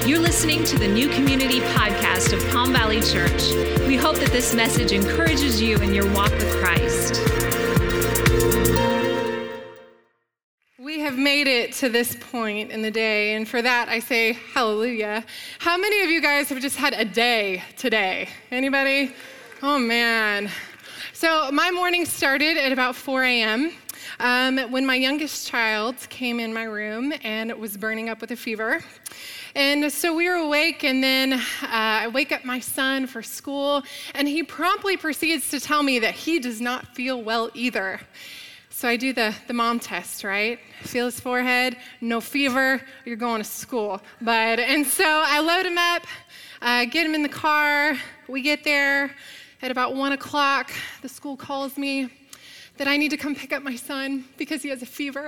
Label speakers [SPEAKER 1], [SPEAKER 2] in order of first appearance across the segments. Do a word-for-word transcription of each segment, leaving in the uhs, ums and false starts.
[SPEAKER 1] You're listening to the New Community Podcast of Palm Valley Church. We hope that this message encourages you in your walk with Christ.
[SPEAKER 2] We have made it to this point in the day, and for that I say hallelujah. How many of you guys have just had a day today? Anybody? Oh man. So my morning started at about four a.m. Um, when my youngest child came in my room and was burning up with a fever. And so we were awake, and then uh, I wake up my son for school, and he promptly proceeds to tell me that he does not feel well either. So I do the, the mom test, right? Feel his forehead, no fever, you're going to school, bud. And so I load him up, uh, get him in the car. We get there at about one o'clock. The school calls me that I need to come pick up my son because he has a fever.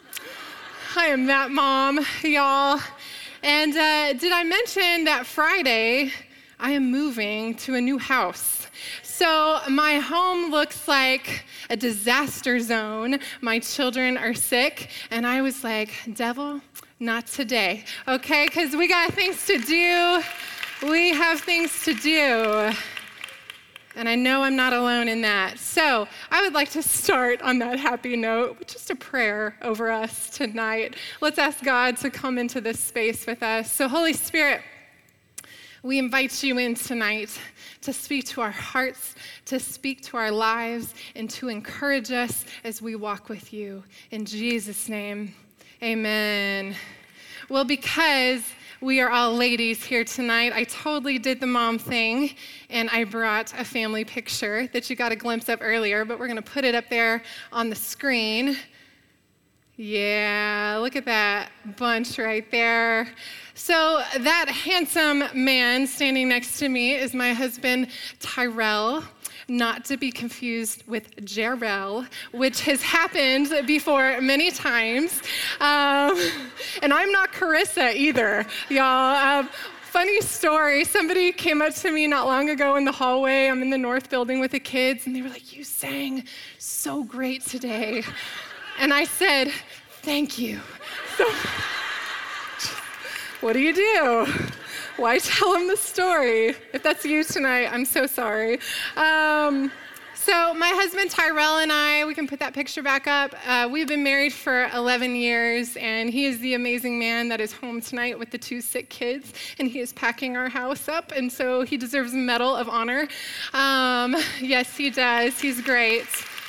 [SPEAKER 2] I am that mom, y'all. And uh, did I mention that Friday I am moving to a new house? So my home looks like a disaster zone. My children are sick, and I was like, devil, not today, okay? Because we got things to do. We have things to do. And I know I'm not alone in that. So I would like to start on that happy note with just a prayer over us tonight. Let's ask God to come into this space with us. So Holy Spirit, we invite you in tonight to speak to our hearts, to speak to our lives, and to encourage us as we walk with you. In Jesus' name, amen. Well, because we are all ladies here tonight, I totally did the mom thing, and I brought a family picture that you got a glimpse of earlier, but we're going to put it up there on the screen. Yeah, look at that bunch right there. So that handsome man standing next to me is my husband, Tyrell, not to be confused with Jarrell, which has happened before many times. Um, and I'm not Carissa either, y'all. Um, funny story, somebody came up to me not long ago in the hallway. I'm in the North building with the kids, and they were like, "You sang so great today." And I said, "Thank you." So, what do you do? Why tell them the story? If that's you tonight, I'm so sorry. Um, so my husband Tyrell and I, we can put that picture back up. Uh, we've been married for eleven years, and he is the amazing man that is home tonight with the two sick kids, and he is packing our house up, and so he deserves a medal of honor. Um, yes, he does. He's great.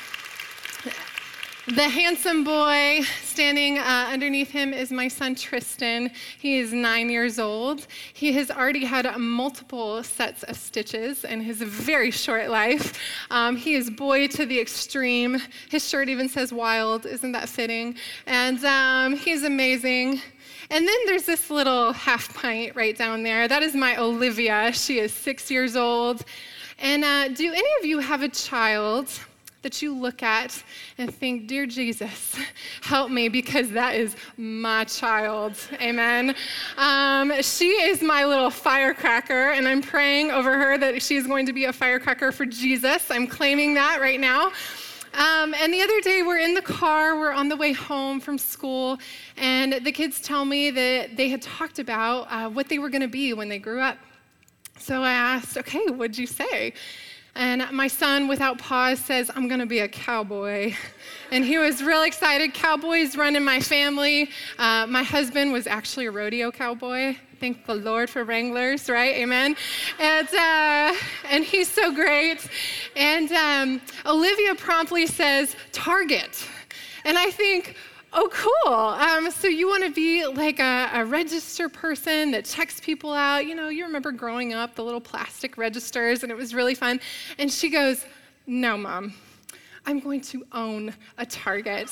[SPEAKER 2] The handsome boy standing uh, underneath him is my son, Tristan. He is nine years old. He has already had multiple sets of stitches in his very short life. Um, he is boy to the extreme. His shirt even says wild. Isn't that fitting? And um, he's amazing. And then there's this little half pint right down there. That is my Olivia. She is six years old. And uh, do any of you have a child that you look at and think, "Dear Jesus, help me, because that is my child." Amen. Um, she is my little firecracker, and I'm praying over her that she's going to be a firecracker for Jesus. I'm claiming that right now. Um, and the other day, we're in the car, we're on the way home from school, and the kids tell me that they had talked about uh, what they were going to be when they grew up. So I asked, "Okay, what'd you say?" And my son, without pause, says, "I'm going to be a cowboy." And he was real excited. Cowboys run in my family. Uh, my husband was actually a rodeo cowboy. Thank the Lord for Wranglers, right? Amen. And uh, and he's so great. And um, Olivia promptly says, "Target." And I think, oh, cool. Um, so you want to be like a, a register person that checks people out. You know, you remember growing up, the little plastic registers, and it was really fun. And she goes, "No, Mom, I'm going to own a Target."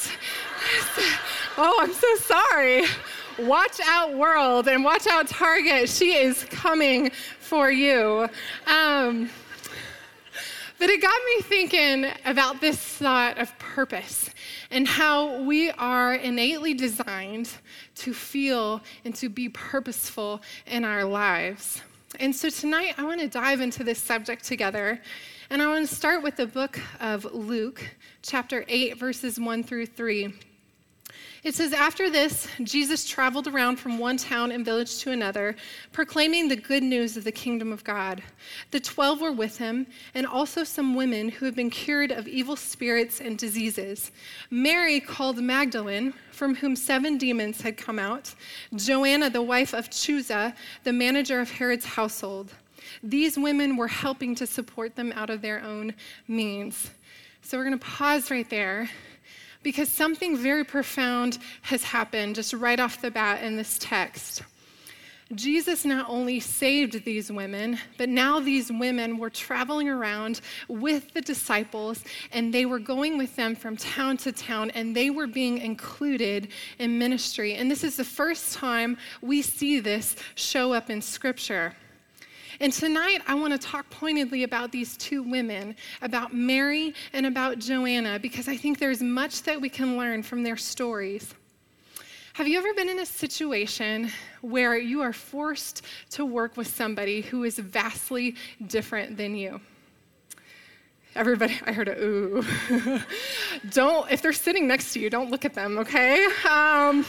[SPEAKER 2] Oh, I'm so sorry. Watch out, world, and watch out, Target. She is coming for you. Um, But it got me thinking about this thought of purpose and how we are innately designed to feel and to be purposeful in our lives. And so tonight I want to dive into this subject together, and I want to start with the book of Luke, chapter eight, verses one through three. It says, after this, Jesus traveled around from one town and village to another, proclaiming the good news of the kingdom of God. The twelve were with him, and also some women who had been cured of evil spirits and diseases. Mary, called Magdalene, from whom seven demons had come out. Joanna, the wife of Chuza, the manager of Herod's household. These women were helping to support them out of their own means. So we're going to pause right there, because something very profound has happened just right off the bat in this text. Jesus not only saved these women, but now these women were traveling around with the disciples, and they were going with them from town to town, and they were being included in ministry. And this is the first time we see this show up in Scripture. And tonight, I want to talk pointedly about these two women, about Mary and about Joanna, because I think there's much that we can learn from their stories. Have you ever been in a situation where you are forced to work with somebody who is vastly different than you? Everybody, I heard a ooh. Don't, if they're sitting next to you, don't look at them, okay? Um,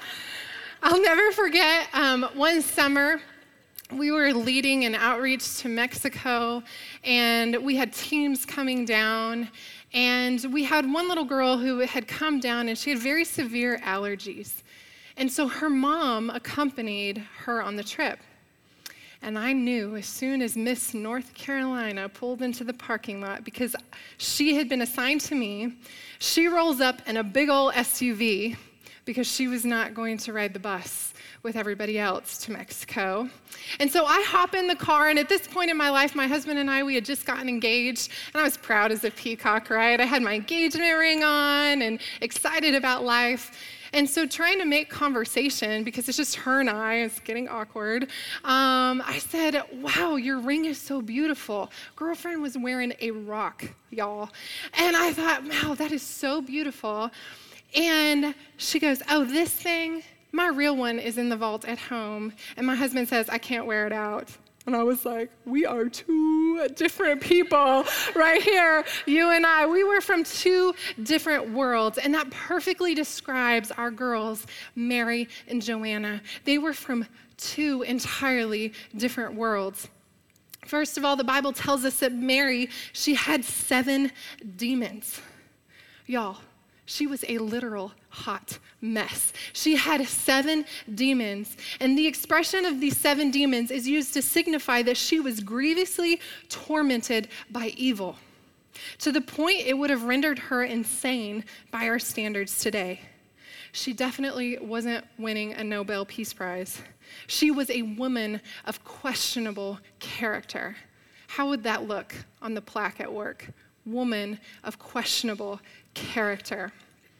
[SPEAKER 2] I'll never forget um, one summer, we were leading an outreach to Mexico, and we had teams coming down, and we had one little girl who had come down, and she had very severe allergies. And so her mom accompanied her on the trip. And I knew as soon as Miss North Carolina pulled into the parking lot, because she had been assigned to me, she rolls up in a big old S U V because she was not going to ride the bus with everybody else to Mexico. And so I hop in the car, and at this point in my life, my husband and I, we had just gotten engaged, and I was proud as a peacock, right? I had my engagement ring on and excited about life. And so trying to make conversation, because it's just her and I, it's getting awkward, um, I said, wow, your ring is so beautiful. Girlfriend was wearing a rock, y'all. And I thought, wow, that is so beautiful. And she goes, oh, this thing? My real one is in the vault at home, and my husband says, I can't wear it out. And I was like, we are two different people right here, you and I. We were from two different worlds, and that perfectly describes our girls, Mary and Joanna. They were from two entirely different worlds. First of all, the Bible tells us that Mary, she had seven demons. Y'all, she was a literal hot mess. She had seven demons, and the expression of these seven demons is used to signify that she was grievously tormented by evil, to the point it would have rendered her insane by our standards today. She definitely wasn't winning a Nobel Peace Prize. She was a woman of questionable character. How would that look on the plaque at work? Woman of questionable character.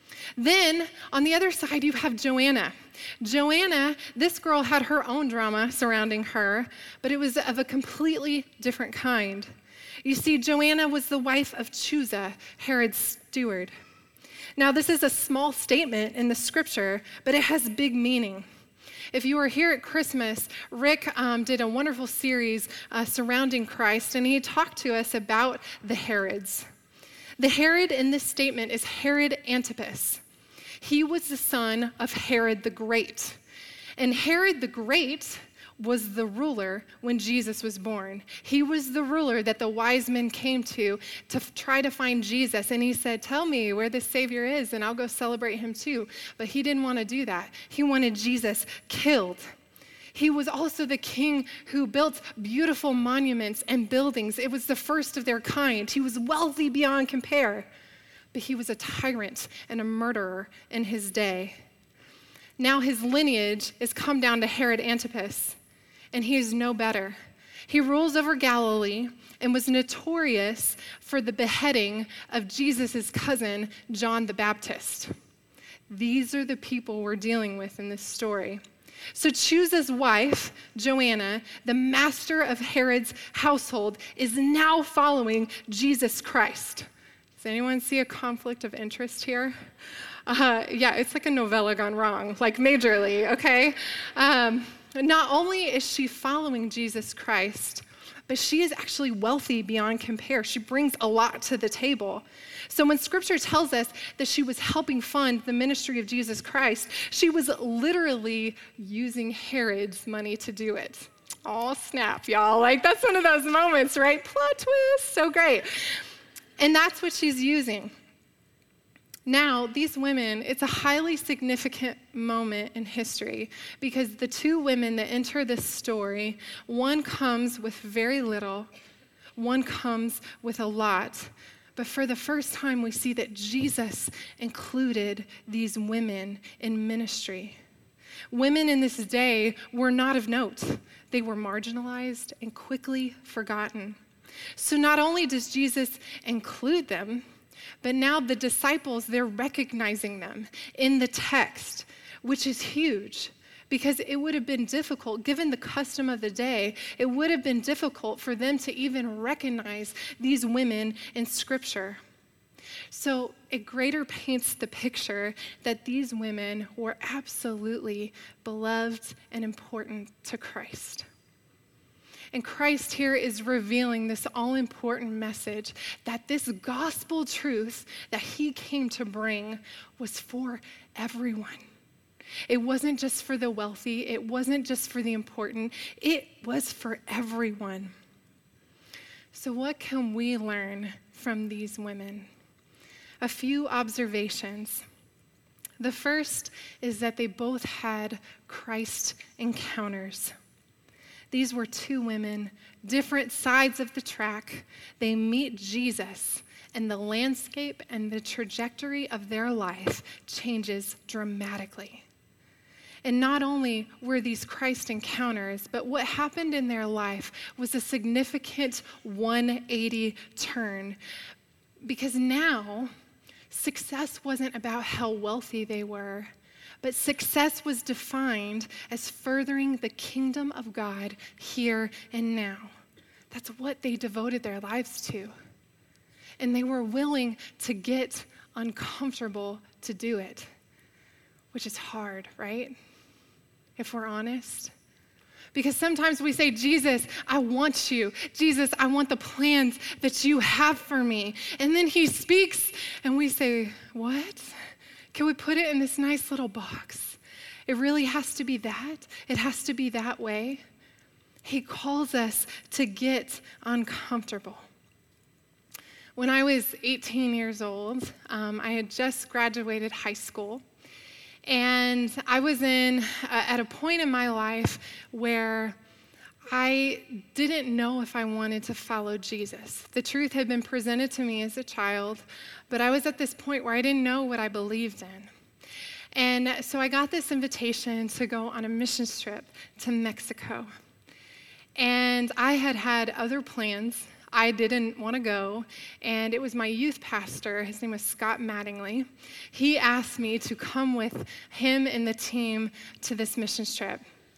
[SPEAKER 2] Then, on the other side, you have Joanna. Joanna, this girl had her own drama surrounding her, but it was of a completely different kind. You see, Joanna was the wife of Chuza, Herod's steward. Now, this is a small statement in the scripture, but it has big meaning. If you were here at Christmas, Rick um, did a wonderful series uh, surrounding Christ, and he talked to us about the Herods. The Herod in this statement is Herod Antipas. He was the son of Herod the Great. And Herod the Great was the ruler when Jesus was born. He was the ruler that the wise men came to to f- try to find Jesus. And he said, tell me where the Savior is, and I'll go celebrate him too. But he didn't want to do that. He wanted Jesus killed. He was also the king who built beautiful monuments and buildings. It was the first of their kind. He was wealthy beyond compare, but he was a tyrant and a murderer in his day. Now his lineage is come down to Herod Antipas, and he is no better. He rules over Galilee and was notorious for the beheading of Jesus' cousin, John the Baptist. These are the people we're dealing with in this story. So Chuza's wife, Joanna, the master of Herod's household, is now following Jesus Christ. Does anyone see a conflict of interest here? Uh, yeah, it's like a novella gone wrong, like majorly, okay? Um, not only is she following Jesus Christ, but she is actually wealthy beyond compare. She brings a lot to the table. So when scripture tells us that she was helping fund the ministry of Jesus Christ, she was literally using Herod's money to do it. Oh, snap, y'all. Like, that's one of those moments, right? Plot twist, so great. And that's what she's using. Now, these women, it's a highly significant moment in history because the two women that enter this story, one comes with very little, one comes with a lot. But for the first time, we see that Jesus included these women in ministry. Women in this day were not of note. They were marginalized and quickly forgotten. So not only does Jesus include them, but now the disciples, they're recognizing them in the text, which is huge because it would have been difficult, given the custom of the day, it would have been difficult for them to even recognize these women in Scripture. So it greater paints the picture that these women were absolutely beloved and important to Christ. And Christ here is revealing this all-important message that this gospel truth that he came to bring was for everyone. It wasn't just for the wealthy. It wasn't just for the important. It was for everyone. So what can we learn from these women? A few observations. The first is that they both had Christ encounters. These were two women, different sides of the track. They meet Jesus, and the landscape and the trajectory of their life changes dramatically. And not only were these Christ encounters, but what happened in their life was a significant one eighty turn. Because now, success wasn't about how wealthy they were, but success was defined as furthering the kingdom of God here and now. That's what they devoted their lives to. And they were willing to get uncomfortable to do it, which is hard, right? If we're honest. Because sometimes we say, Jesus, I want you. Jesus, I want the plans that you have for me. And then he speaks and we say, what? Can we put it in this nice little box? It really has to be that. It has to be that way. He calls us to get uncomfortable. When I was eighteen years old, um, I had just graduated high school. And I was in uh, at a point in my life where I didn't know if I wanted to follow Jesus. The truth had been presented to me as a child, but I was at this point where I didn't know what I believed in. And so I got this invitation to go on a missions trip to Mexico. And I had had other plans. I didn't want to go, and it was my youth pastor, his name was Scott Mattingly. He asked me to come with him and the team to this missions trip.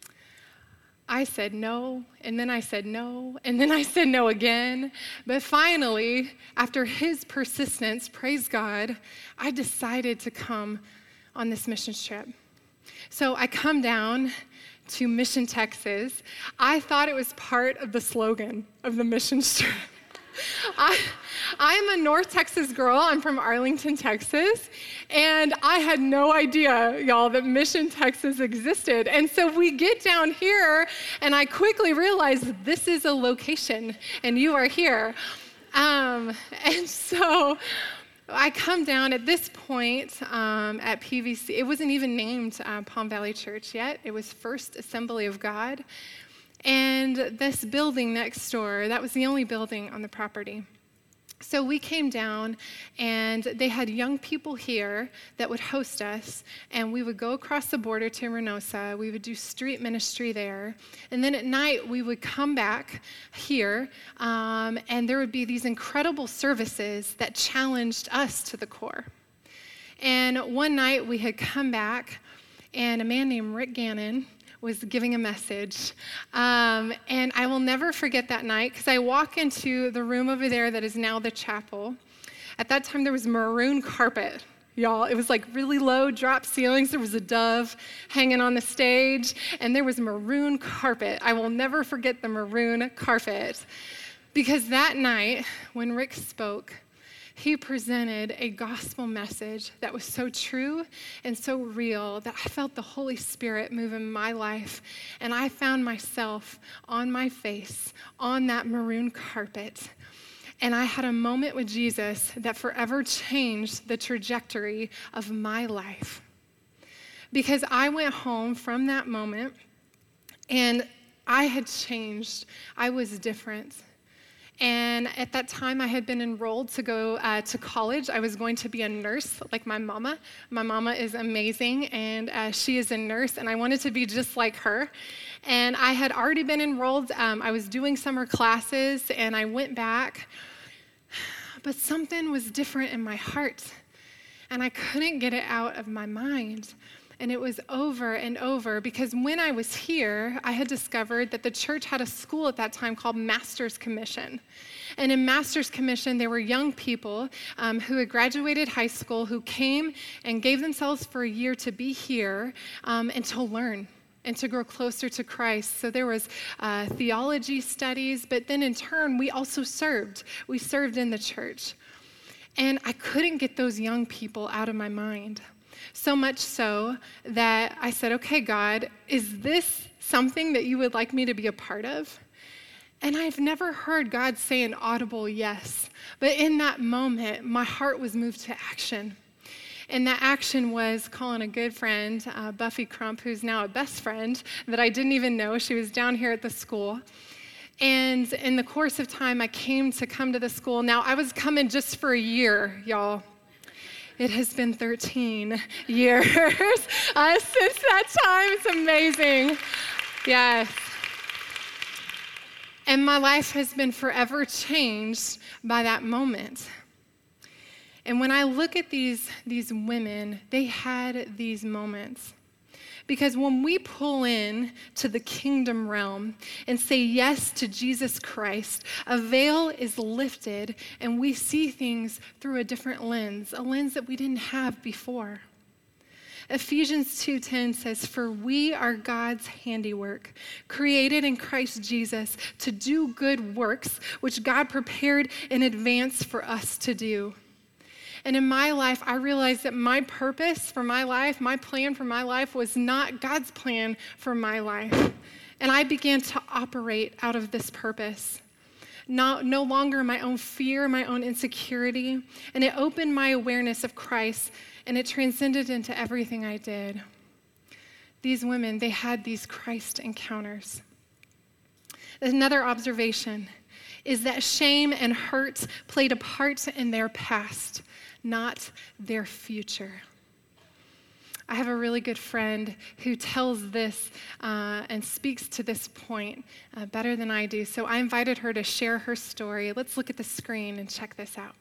[SPEAKER 2] I said no, and then I said no, and then I said no again. But finally, after his persistence, praise God, I decided to come on this missions trip. So I come down to Mission, Texas. I thought it was part of the slogan of the missions trip. I, I'm a North Texas girl. I'm from Arlington, Texas. And I had no idea, y'all, that Mission, Texas existed. And so we get down here, and I quickly realized this is a location, and you are here. Um, and so I come down at this point um, at P V C. It wasn't even named uh, Palm Valley Church yet. It was First Assembly of God. And this building next door, that was the only building on the property. So we came down, and they had young people here that would host us, and we would go across the border to Reynosa. We would do street ministry there. And then at night, we would come back here, um, and there would be these incredible services that challenged us to the core. And one night, we had come back, and a man named Rick Gannon was giving a message. Um, and I will never forget that night because I walk into the room over there that is now the chapel. At that time, there was maroon carpet. y'all. It was like really low drop ceilings. There was a dove hanging on the stage, and there was maroon carpet. I will never forget the maroon carpet, because that night when Rick spoke, he presented a gospel message that was so true and so real that I felt the Holy Spirit move in my life, and I found myself on my face on that maroon carpet. And I had a moment with Jesus that forever changed the trajectory of my life. Because I went home from that moment, and I had changed. I was different. And at that time, I had been enrolled to go uh, to college. I was going to be a nurse like my mama. My mama is amazing, and uh, she is a nurse, and I wanted to be just like her. And I had already been enrolled. Um, I was doing summer classes, and I went back. But something was different in my heart, and I couldn't get it out of my mind. And it was over and over, because when I was here, I had discovered that the church had a school at that time called Master's Commission. And in Master's Commission, there were young people um, who had graduated high school who came and gave themselves for a year to be here um, and to learn and to grow closer to Christ. So there was uh, theology studies, but then in turn, we also served. We served in the church. And I couldn't get those young people out of my mind. So much so that I said, okay, God, is this something that you would like me to be a part of? And I've never heard God say an audible yes. But in that moment, my heart was moved to action. And that action was calling a good friend, uh, Buffy Crump, who's now a best friend that I didn't even know. She was down here at the school. And in the course of time, I came to come to the school. Now, I was coming just for a year, y'all. It has been thirteen years uh, since that time. It's amazing. Yes. And my life has been forever changed by that moment. And when I look at these, these women, they had these moments. Because when we pull in to the kingdom realm and say yes to Jesus Christ, a veil is lifted and we see things through a different lens, a lens that we didn't have before. Ephesians two ten says, "For we are God's handiwork, created in Christ Jesus to do good works, which God prepared in advance for us to do." And in my life, I realized that my purpose for my life, my plan for my life was not God's plan for my life. And I began to operate out of this purpose. Not, no longer my own fear, my own insecurity. And it opened my awareness of Christ, and it transcended into everything I did. These women, they had these Christ encounters. Another observation is that shame and hurt played a part in their past, not their future. I have a really good friend who tells this uh, and speaks to this point uh, better than I do. So I invited her to share her story. Let's look at the screen and check this out.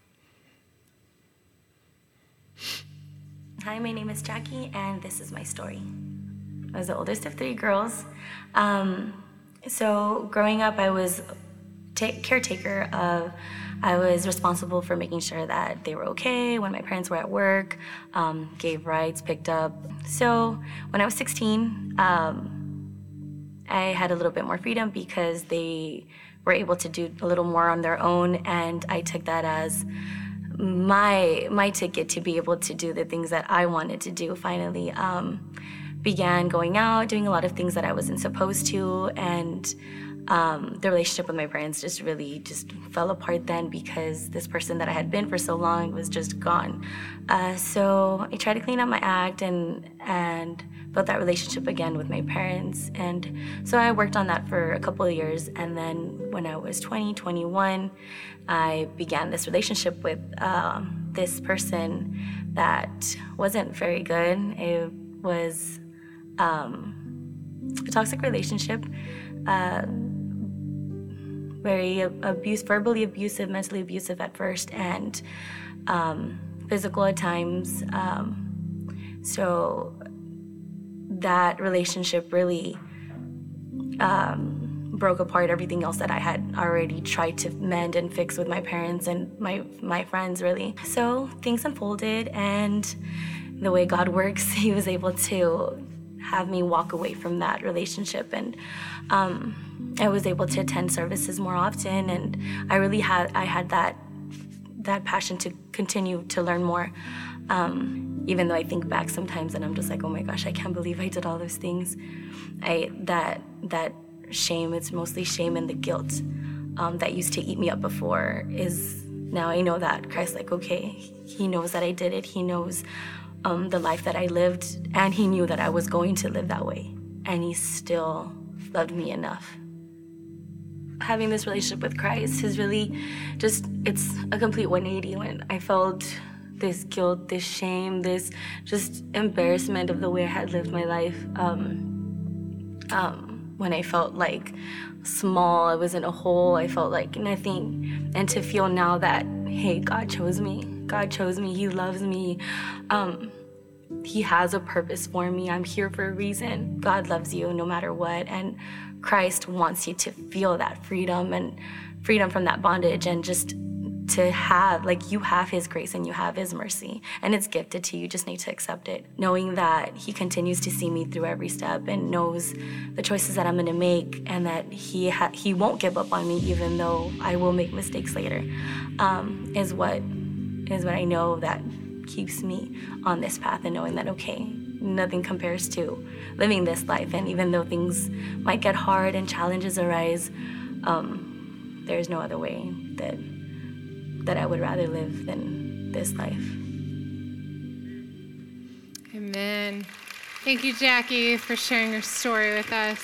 [SPEAKER 3] Hi, my name is Jackie, and this is my story. I was the oldest of three girls. Um, so growing up, I was ta- caretaker of I was responsible for making sure that they were okay when my parents were at work, um, gave rides, picked up. So when I was sixteen, um, I had a little bit more freedom because they were able to do a little more on their own, and I took that as my my ticket to be able to do the things that I wanted to do. Finally, um, began going out, doing a lot of things that I wasn't supposed to, and Um, the relationship with my parents just really just fell apart then because this person that I had been for so long was just gone. Uh, so I tried to clean up my act and and build that relationship again with my parents. And so I worked on that for a couple of years. And then when I was twenty, twenty-one, I began this relationship with um, this person that wasn't very good. It was um, a toxic relationship. Uh, very abuse, verbally abusive, mentally abusive at first, and um, physical at times. Um, so that relationship really um, broke apart everything else that I had already tried to mend and fix with my parents and my my friends, really. So things unfolded, and the way God works, he was able to have me walk away from that relationship, and um, I was able to attend services more often, and I really had I had that that passion to continue to learn more. Um, even though I think back sometimes and I'm just like, oh my gosh, I can't believe I did all those things. I that that shame, it's mostly shame and the guilt um, that used to eat me up before is now I know that Christ, like, okay, he knows that I did it. He knows um, the life that I lived, and he knew that I was going to live that way, and he still loved me enough. Having this relationship with Christ is really just, it's a complete one eighty. When I felt this guilt, this shame, this just embarrassment of the way I had lived my life. Um, um, when I felt like small, I was in a hole, I felt like nothing. And to feel now that, hey, God chose me. God chose me. He loves me. Um, he has a purpose for me. I'm here for a reason. God loves you no matter what. And Christ wants you to feel that freedom and freedom from that bondage, and just to have, like, you have his grace and you have his mercy, and it's gifted to you. You just need to accept it, knowing that he continues to see me through every step and knows the choices that I'm going to make, and that he ha- he won't give up on me even though I will make mistakes later, um, is what is what I know that keeps me on this path, and knowing that, okay, nothing compares to living this life. And even though things might get hard and challenges arise, um, there's no other way that that I would rather live than this life.
[SPEAKER 2] Amen. Thank you, Jackie, for sharing your story with us.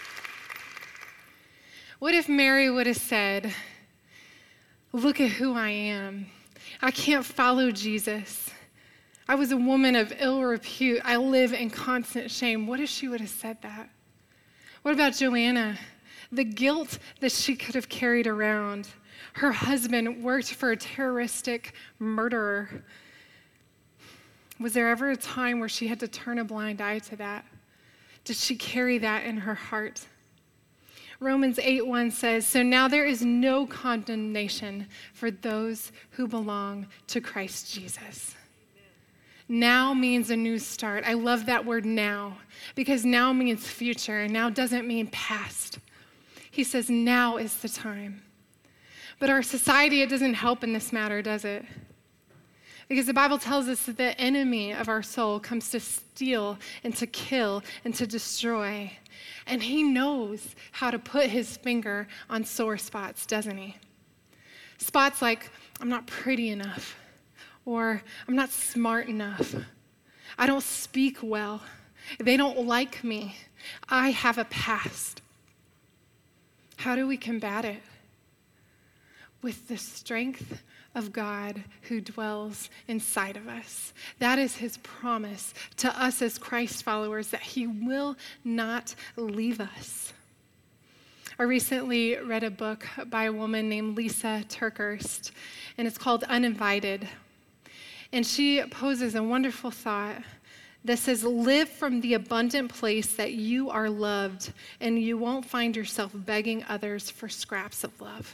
[SPEAKER 2] What if Mary would have said, look at who I am. I can't follow Jesus. I was a woman of ill repute. I live in constant shame. What if she would have said that? What about Joanna? The guilt that she could have carried around. Her husband worked for a terroristic murderer. Was there ever a time where she had to turn a blind eye to that? Did she carry that in her heart? Romans eight one says, so now there is no condemnation for those who belong to Christ Jesus. Now means a new start. I love that word now, because now means future, and now doesn't mean past. He says now is the time. But our society, it doesn't help in this matter, does it? Because the Bible tells us that the enemy of our soul comes to steal and to kill and to destroy. And he knows how to put his finger on sore spots, doesn't he? Spots like, I'm not pretty enough, or I'm not smart enough. I don't speak well. They don't like me. I have a past. How do we combat it? With the strength of God who dwells inside of us. That is his promise to us as Christ followers, that he will not leave us. I recently read a book by a woman named Lisa TerKeurst, and it's called Uninvited. And she poses a wonderful thought that says, live from the abundant place that you are loved, and you won't find yourself begging others for scraps of love.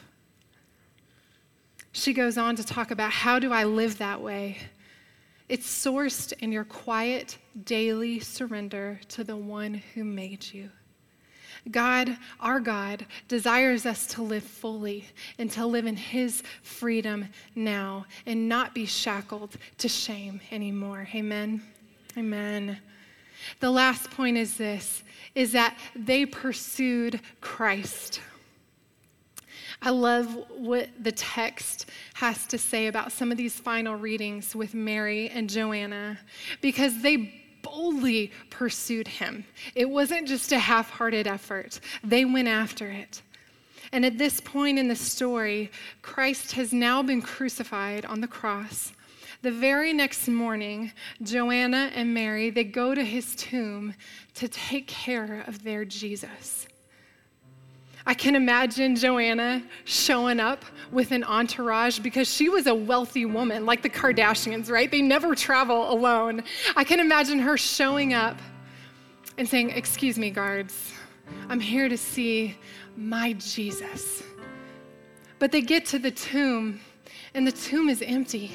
[SPEAKER 2] She goes on to talk about, how do I live that way? It's sourced in your quiet, daily surrender to the one who made you. God, our God, desires us to live fully and to live in his freedom now and not be shackled to shame anymore. Amen? Amen. The last point is this, is that they pursued Christ. I love what the text has to say about some of these final readings with Mary and Joanna, because they boldly pursued him. It wasn't just a half-hearted effort. They went after it. And at this point in the story, Christ has now been crucified on the cross. The very next morning, Joanna and Mary, they go to his tomb to take care of their Jesus. I can imagine Joanna showing up with an entourage, because she was a wealthy woman, like the Kardashians, right? They never travel alone. I can imagine her showing up and saying, excuse me, guards, I'm here to see my Jesus. But they get to the tomb, and the tomb is empty.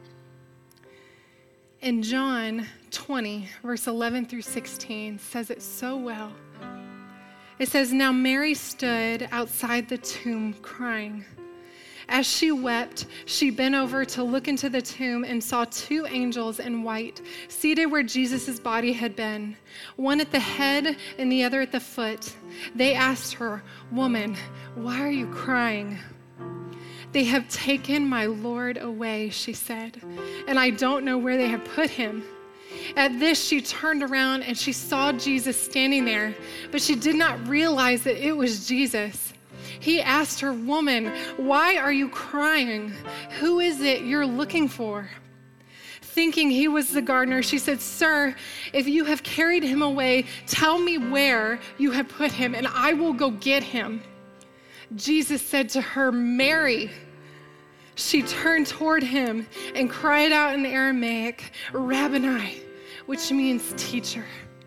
[SPEAKER 2] And John twenty, verse eleven through sixteen says it so well. It says, "Now Mary stood outside the tomb crying. As she wept, she bent over to look into the tomb and saw two angels in white seated where Jesus' body had been, one at the head and the other at the foot. They asked her, 'Woman, why are you crying?' 'They have taken my Lord away,' she said, 'and I don't know where they have put him.' At this, she turned around and she saw Jesus standing there, but she did not realize that it was Jesus. He asked her, 'Woman, why are you crying? Who is it you're looking for?' Thinking he was the gardener, she said, 'Sir, if you have carried him away, tell me where you have put him, and I will go get him.' Jesus said to her, 'Mary.' She turned toward him and cried out in Aramaic, 'Rabboni,' which means teacher.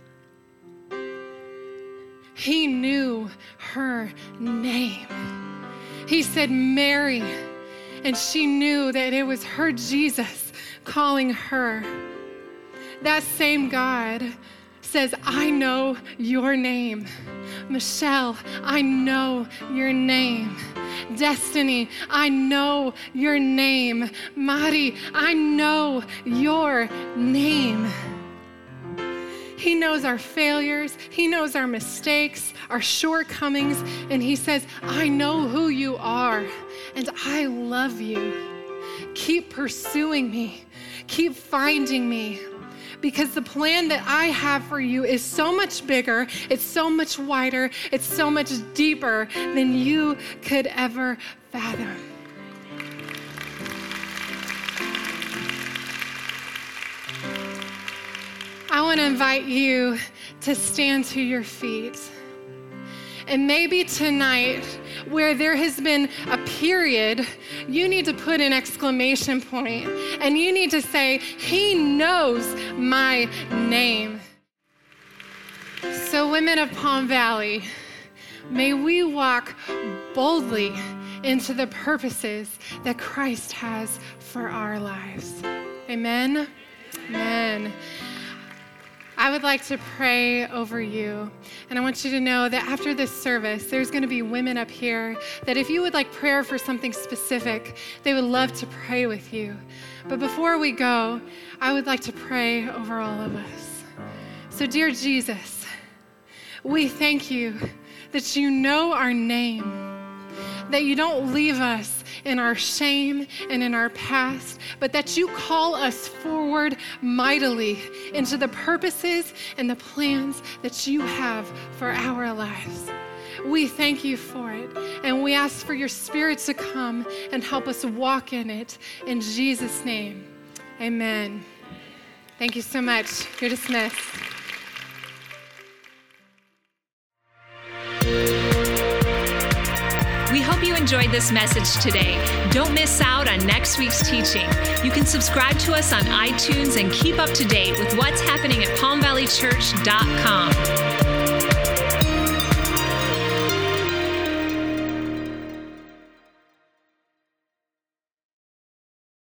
[SPEAKER 2] He knew her name. He said, 'Mary,' and she knew that it was her Jesus calling her. That same God says, 'I know your name.' Michelle, I know your name. Destiny, I know your name. Mari, I know your name. He knows our failures. He knows our mistakes, our shortcomings. And he says, 'I know who you are, and I love you. Keep pursuing me. Keep finding me. Because the plan that I have for you is so much bigger, it's so much wider, it's so much deeper than you could ever fathom.'" I want to invite you to stand to your feet. And maybe tonight, where there has been a period, you need to put an exclamation point, and you need to say, "He knows my name." So, women of Palm Valley, may we walk boldly into the purposes that Christ has for our lives. Amen? Amen. I would like to pray over you. And I want you to know that after this service, there's going to be women up here that if you would like prayer for something specific, they would love to pray with you. But before we go, I would like to pray over all of us. So, dear Jesus, we thank you that you know our name, that you don't leave us in our shame and in our past, but that you call us forward mightily into the purposes and the plans that you have for our lives. We thank you for it, and we ask for your Spirit to come and help us walk in it. In Jesus' name, amen. Thank you so much. You're dismissed.
[SPEAKER 1] We hope you enjoyed this message today. Don't miss out on next week's teaching. You can subscribe to us on iTunes and keep up to date with what's happening at palm valley church dot com.